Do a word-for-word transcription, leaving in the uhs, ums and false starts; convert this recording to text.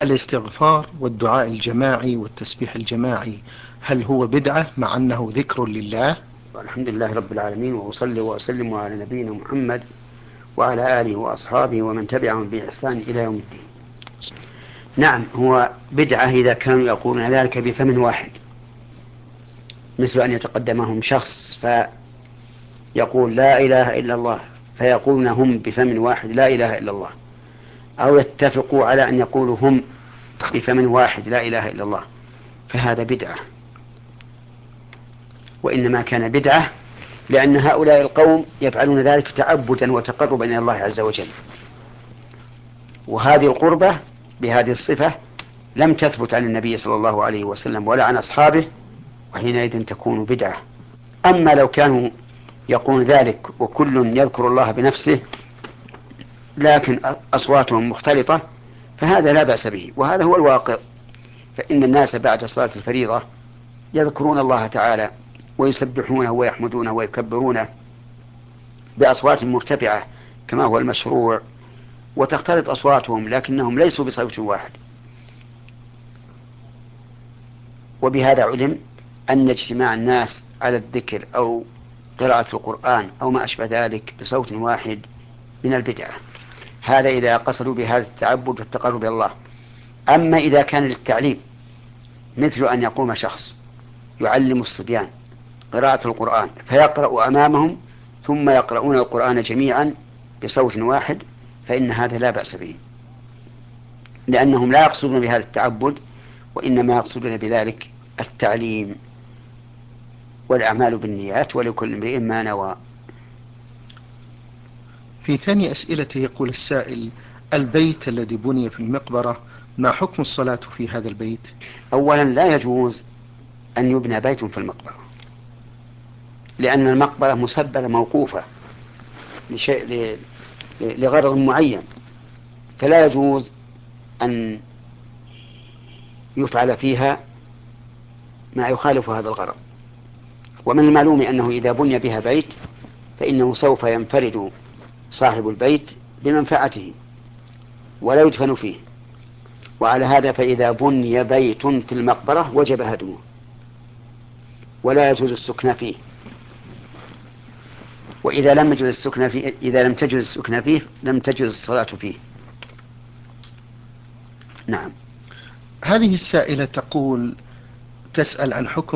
الاستغفار والدعاء الجماعي والتسبيح الجماعي هل هو بدعة مع أنه ذكر لله؟ الحمد لله رب العالمين، وأصلي وأسلم على نبينا محمد وعلى آله وأصحابه ومن تبعهم بإحسان إلى يوم الدين. نعم، هو بدعة إذا كانوا يقولون ذلك بفم واحد، مثل أن يتقدمهم شخص فيقول لا إله إلا الله، فيقولون هم بفم واحد لا إله إلا الله، أو يتفقوا على أن يقولوا هم بفم واحد لا إله إلا الله، فهذا بدعة. وإنما كان بدعة لأن هؤلاء القوم يفعلون ذلك تعبدا وتقربا إلى الله عز وجل، وهذه القربة بهذه الصفة لم تثبت عن النبي صلى الله عليه وسلم ولا عن أصحابه، وحينئذ تكون بدعة. أما لو كانوا يقول ذلك وكل يذكر الله بنفسه لكن أصواتهم مختلطة فهذا لا بأس به، وهذا هو الواقع. فإن الناس بعد صلاة الفريضة يذكرون الله تعالى ويسبحونه ويحمدونه ويكبرونه بأصوات مرتفعة كما هو المشروع، وتختلط أصواتهم لكنهم ليسوا بصوت واحد. وبهذا علم أن اجتماع الناس على الذكر أو قراءة القرآن أو ما أشبه ذلك بصوت واحد من البدعة، هذا إذا قصدوا بهذا التعبد والتقرب إلى الله. أما إذا كان للتعليم، مثل أن يقوم شخص يعلم الصبيان قراءة القرآن فيقرأ أمامهم ثم يقرؤون القرآن جميعا بصوت واحد، فإن هذا لا بأس به، لأنهم لا يقصدون بهذا التعبد، وإنما يقصدون بذلك التعليم، والأعمال بالنيات ولكل امرئ ما نوى. في ثاني أسئلته يقول السائل: البيت الذي بني في المقبرة ما حكم الصلاة في هذا البيت؟ أولا لا يجوز أن يبنى بيت في المقبرة، لأن المقبرة مسبلة موقوفة لشيء لغرض معين، فلا يجوز أن يفعل فيها ما يخالف هذا الغرض. ومن المعلوم أنه إذا بني بها بيت فإنه سوف ينفرد صاحب البيت بمنفعته ولا يدفن فيه، وعلى هذا فإذا بني بيت في المقبرة وجب هدمه ولا يجوز السكن فيه. وإذا لم يجوز السكن فيه إذا لم تجوز السكن فيه لم تجوز الصلاة فيه. نعم. هذه السائلة تقول تسأل عن حكم